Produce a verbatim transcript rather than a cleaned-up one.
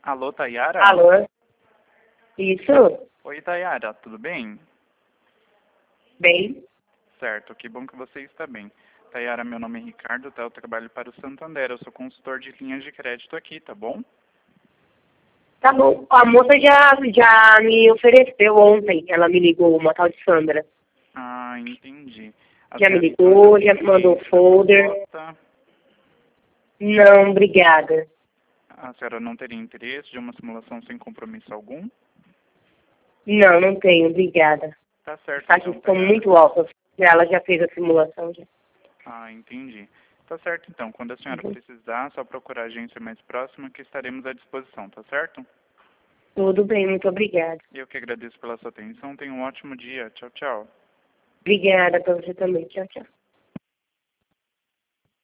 Alô, Tayara? Alô? Isso? Oi, Tayara, tudo bem? Bem? Certo, que bom que você está bem. Tayara, meu nome é Ricardo, tá? Eu trabalho para o Santander, eu sou consultor de linhas de crédito aqui, tá bom? Tá bom. A moça já, já me ofereceu ontem. Ela me ligou, uma tal de Sandra. Ah, entendi. A Já me senhora, então, ligou, tem já me mandou ciência da folder. proposta? Não, obrigada. A senhora não teria interesse de uma simulação sem compromisso algum? Não, não tenho, obrigada. Tá As certo, taxas então, estão Tayara. muito altas. Ela já fez a simulação. Já. Ah, entendi. Tá certo, então. Quando a senhora Uhum. precisar, só procurar a agência mais próxima que estaremos à disposição, tá certo? Tudo bem, muito obrigada. Eu que agradeço pela sua atenção. Tenha um ótimo dia. Tchau, tchau. Obrigada para você também. Tchau, tchau.